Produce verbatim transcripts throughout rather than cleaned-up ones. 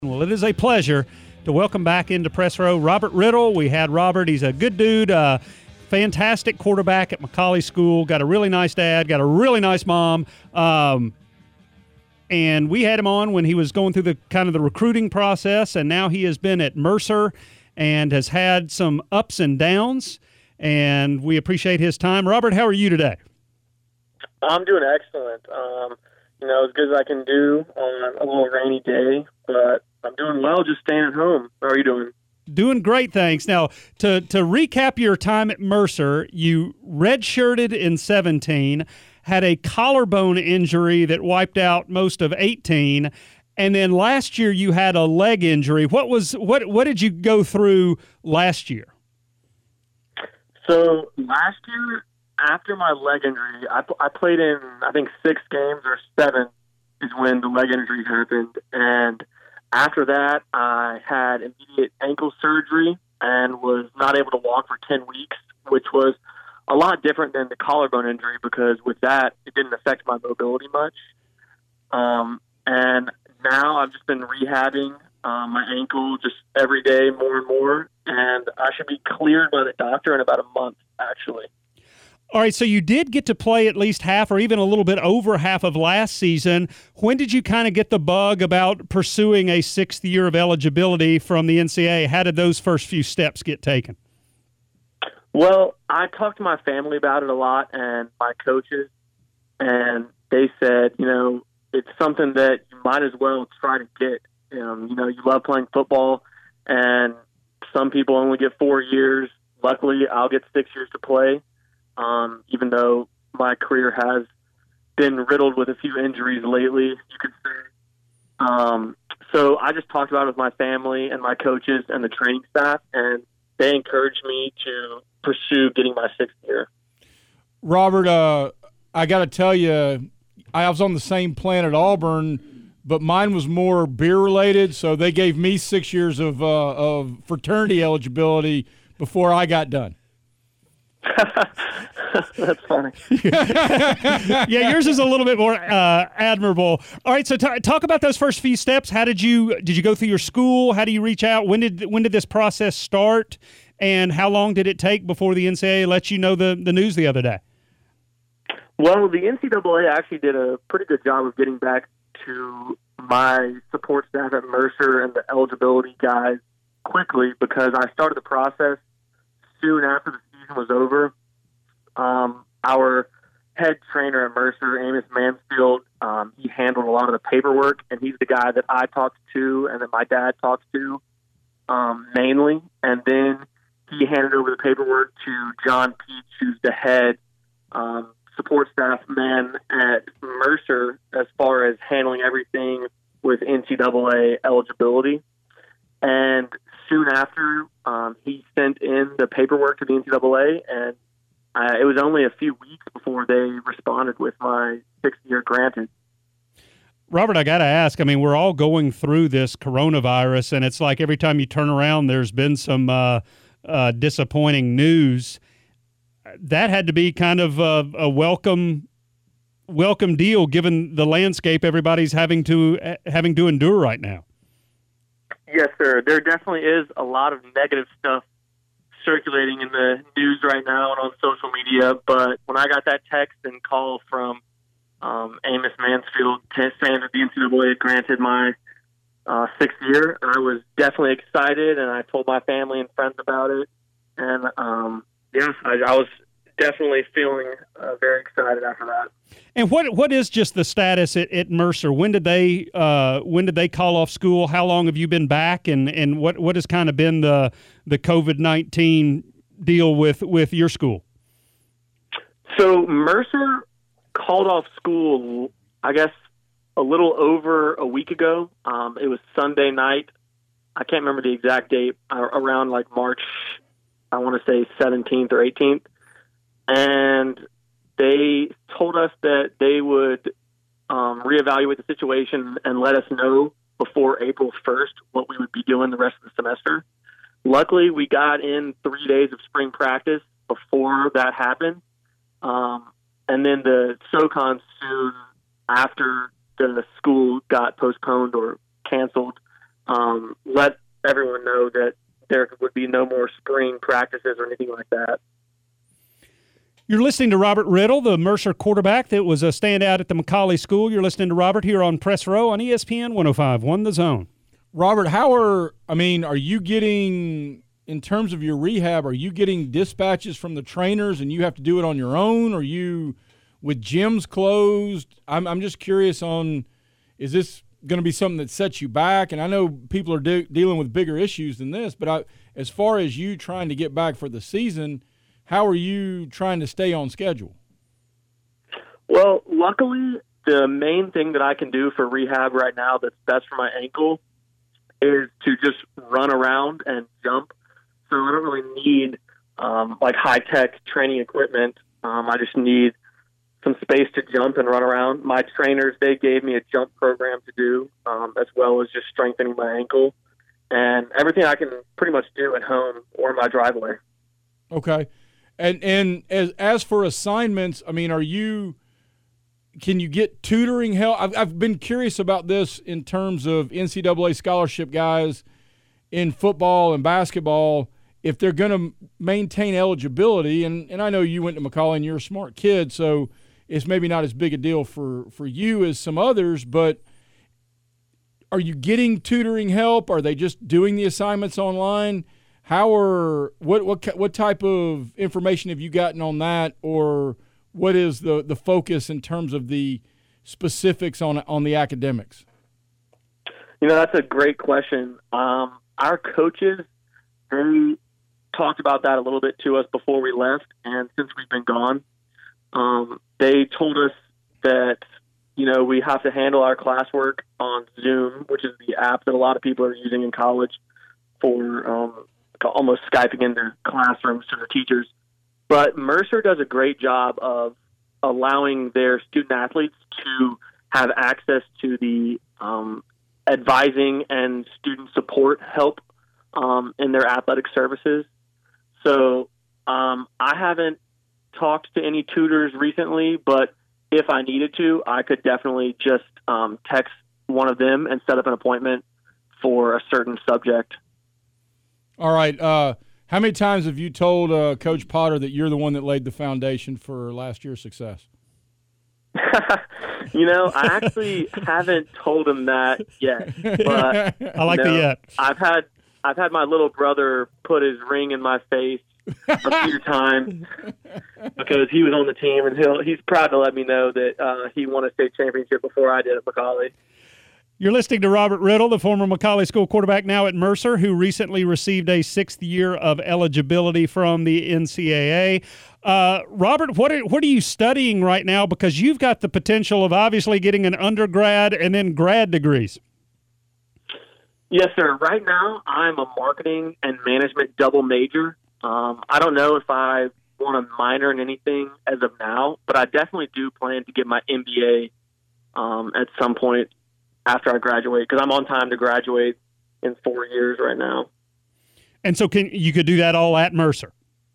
Well, it is a pleasure to welcome back into Press Row Robert Riddle. We had Robert. He's a good dude, uh, fantastic quarterback at Macaulay School, got a really nice dad, got a really nice mom. Um, and we had him on when he was going through the kind of the recruiting process, and now he has been at Mercer and has had some ups and downs, and we appreciate his time. Robert, how are you today? I'm doing excellent. Um, you know, as good as I can do on a little rainy day, but I'm doing well just staying at home. How are you doing? Doing great, thanks. Now, to, to recap your time at Mercer, you redshirted in seventeen, had a collarbone injury that wiped out most of eighteen, and then last year you had a leg injury. What was what what did you go through last year? So last year, after my leg injury, I, I played in, I think, six games or seven is when the leg injury happened. And after that, I had immediate ankle surgery and was not able to walk for ten weeks, which was a lot different than the collarbone injury because with that, it didn't affect my mobility much. Um, and now I've just been rehabbing um, my ankle just every day more and more, and I should be cleared by the doctor in about a month, actually. All right, so you did get to play at least half or even a little bit over half of last season. When did you kind of get the bug about pursuing a sixth year of eligibility from the N C double A? How did those first few steps get taken? Well, I talked to my family about it a lot and my coaches, and they said, you know, it's something that you might as well try to get. Um, you know, you love playing football, and some people only get four years. Luckily, I'll get six years to play. Um, even though my career has been riddled with a few injuries lately, you could say. Um, so I just talked about it with my family and my coaches and the training staff, and they encouraged me to pursue getting my sixth year. Robert, uh, I got to tell you, I was on the same plan at Auburn, but mine was more beer-related, so they gave me six years of, uh, of fraternity eligibility before I got done. That's funny. Yeah, yours is a little bit more uh, admirable. All right, so t- talk about those first few steps. How did you did you go through your school? How do you reach out? When did when did this process start? And how long did it take before the N C double A let you know the, the news the other day? Well, the N C double A actually did a pretty good job of getting back to my support staff at Mercer and the eligibility guys quickly because I started the process soon after the season was over. Um, our head trainer at Mercer, Amos Mansfield, um, he handled a lot of the paperwork, and he's the guy that I talked to and that my dad talks to um, mainly. And then he handed over the paperwork to John Peach, who's the head um, support staff man at Mercer as far as handling everything with N C double A eligibility. And soon after, um, he sent in the paperwork to the N C double A, and uh, it was only a few weeks before they responded with my sixth year granted. Robert, I got to ask, I mean, we're all going through this coronavirus, and it's like every time you turn around, there's been some uh, uh, disappointing news. That had to be kind of a, a welcome welcome deal given the landscape everybody's having to uh, having to endure right now. Yes, sir. There definitely is a lot of negative stuff circulating in the news right now and on social media. But when I got that text and call from um, Amos Mansfield t- saying that the N C double A had granted my uh, sixth year, I was definitely excited, and I told my family and friends about it. And, um, yeah, I, I was definitely feeling uh, very excited after that. And what what is just the status at, at Mercer? When did they uh, when did they call off school? How long have you been back? And, and what, what has kind of been the the COVID nineteen deal with, with your school? So Mercer called off school, I guess, a little over a week ago. Um, it was Sunday night. I can't remember the exact date, uh, around like March, I want to say seventeenth or eighteenth. And they told us that they would um, reevaluate the situation and let us know before April first what we would be doing the rest of the semester. Luckily, we got in three days of spring practice before that happened. Um, and then the SoCon soon after the school got postponed or canceled um, let everyone know that there would be no more spring practices or anything like that. You're listening to Robert Riddle, the Mercer quarterback that was a standout at the McCallie School. You're listening to Robert here on Press Row on E S P N one oh five point one The Zone. Robert, how are, I mean, are you getting, in terms of your rehab, are you getting dispatches from the trainers and you have to do it on your own? Are you, with gyms closed? I'm, I'm just curious on, is this going to be something that sets you back? And I know people are de- dealing with bigger issues than this, but I, as far as you trying to get back for the season, how are you trying to stay on schedule? Well, luckily, the main thing that I can do for rehab right now that's best for my ankle is to just run around and jump. So I don't really need um, like high-tech training equipment. Um, I just need some space to jump and run around. My trainers, they gave me a jump program to do, um, as well as just strengthening my ankle. And everything I can pretty much do at home or my driveway. Okay. And and as as for assignments, I mean, are you can you get tutoring help? I've I've been curious about this in terms of N C double A scholarship guys in football and basketball, if they're going to maintain eligibility. And, and I know you went to McCallie and you're a smart kid, so it's maybe not as big a deal for, for you as some others, but are you getting tutoring help? Are they just doing the assignments online? How are what what what type of information have you gotten on that, or what is the, the focus in terms of the specifics on on the academics? You know, that's a great question. Um, our coaches, they talked about that a little bit to us before we left, and since we've been gone, um, they told us that, you know, we have to handle our classwork on Zoom, which is the app that a lot of people are using in college for um, almost Skyping into classrooms to their teachers. But Mercer does a great job of allowing their student athletes to have access to the um, advising and student support help um, in their athletic services. So um, I haven't talked to any tutors recently, but if I needed to, I could definitely just um, text one of them and set up an appointment for a certain subject. All right. Uh, how many times have you told uh, Coach Potter that you're the one that laid the foundation for last year's success? You know, I actually haven't told him that yet. But I like you know, the yet. I've had I've had my little brother put his ring in my face a few times because he was on the team, and he'll he's proud to let me know that uh, he won a state championship before I did at McCallie. You're listening to Robert Riddle, the former McCallie School quarterback now at Mercer, who recently received a sixth year of eligibility from the N C double A. Uh, Robert, what are, what are you studying right now? Because you've got the potential of obviously getting an undergrad and then grad degrees. Yes, sir. Right now, I'm a marketing and management double major. Um, I don't know if I want to minor in anything as of now, but I definitely do plan to get my M B A um, at some point after I graduate, because I'm on time to graduate in four years right now. And so can you could do that all at Mercer?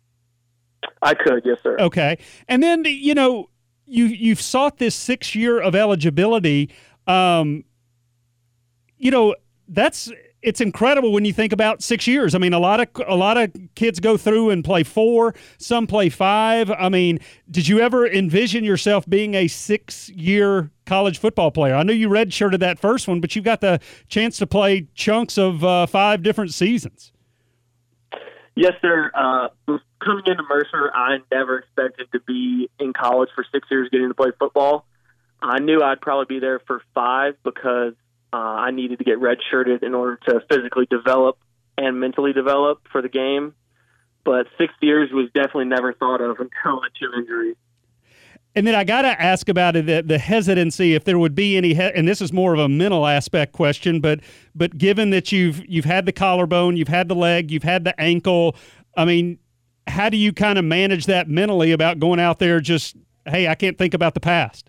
I could, yes, sir. Okay. And then, you know, you, you've sought this six year of eligibility. Um, you know, that's it's incredible when you think about six years. I mean, a lot of a lot of kids go through and play four, some play five. I mean, did you ever envision yourself being a six-year college football player? I know you redshirted that first one, but you got the chance to play chunks of uh, five different seasons. Yes, sir. Uh, coming into Mercer, I never expected to be in college for six years getting to play football. I knew I'd probably be there for five because Uh, I needed to get redshirted in order to physically develop and mentally develop for the game. But six years was definitely never thought of until the two injuries. And then I got to ask about it, the, the hesitancy, if there would be any, he- and this is more of a mental aspect question, but but given that you've you've had the collarbone, you've had the leg, you've had the ankle, I mean, how do you kind of manage that mentally about going out there just, hey, I can't think about the past?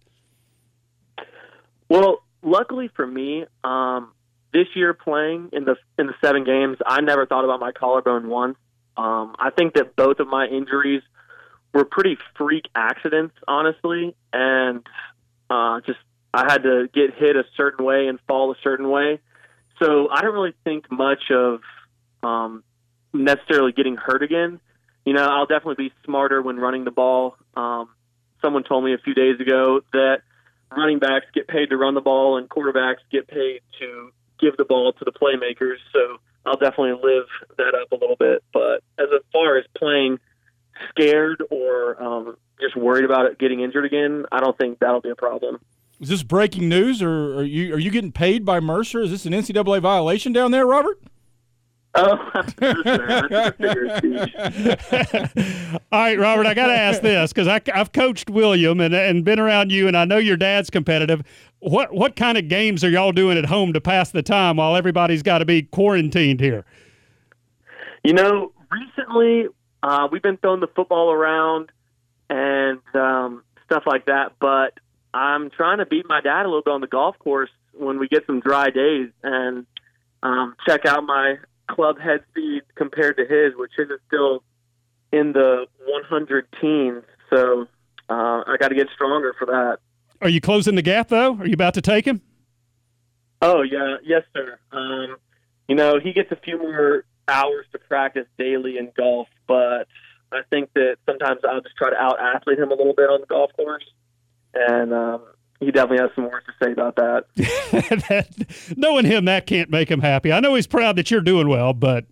Well, luckily for me, um, this year playing in the in the seven games, I never thought about my collarbone once. Um, I think that both of my injuries were pretty freak accidents, honestly, and uh, just I had to get hit a certain way and fall a certain way. So I don't really think much of um, necessarily getting hurt again. You know, I'll definitely be smarter when running the ball. Um, someone told me a few days ago that running backs get paid to run the ball and quarterbacks get paid to give the ball to the playmakers. So I'll definitely live that up a little bit. But as far as playing scared or um, just worried about it getting injured again, I don't think that'll be a problem. Is this breaking news, or are you are you getting paid by Mercer? Is this an N C double A violation down there, Robert? Oh, that's a figure speech. All right, Robert, I got to ask this because I've coached William and, and been around you, and I know your dad's competitive. What what kind of games are y'all doing at home to pass the time while everybody's got to be quarantined here? You know, recently uh, we've been throwing the football around and um, stuff like that, but I'm trying to beat my dad a little bit on the golf course when we get some dry days and um, check out my club head speed compared to his, which his is still in the one hundred teens. So uh, I got to get stronger for that. Are you closing the gap, though? Are you about to take him? Oh, yeah. Yes, sir. Um, you know, he gets a few more hours to practice daily in golf, but I think that sometimes I'll just try to out-athlete him a little bit on the golf course. And um, he definitely has some words to say about that. that. Knowing him, that can't make him happy. I know he's proud that you're doing well, but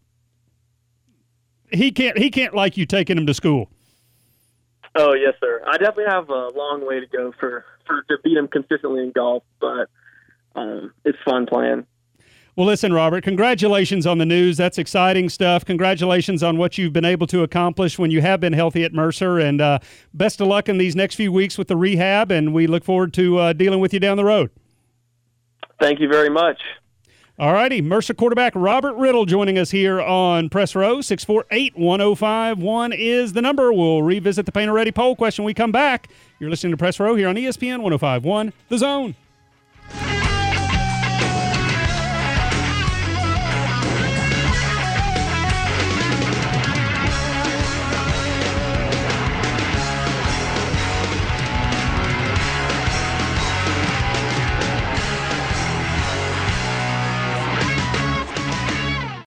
he can't he can't like you taking him to school. Oh, yes, sir. I definitely have a long way to go for, for to beat him consistently in golf, but um, it's fun playing. Well, listen, Robert, congratulations on the news. That's exciting stuff. Congratulations on what you've been able to accomplish when you have been healthy at Mercer, and uh, best of luck in these next few weeks with the rehab, and we look forward to uh, dealing with you down the road. Thank you very much. All righty, Mercer quarterback Robert Riddle joining us here on Press Row. six four eight, one oh five one is the number. We'll revisit the Painter Ready poll question when we come back. You're listening to Press Row here on E S P N one oh five point one, The Zone.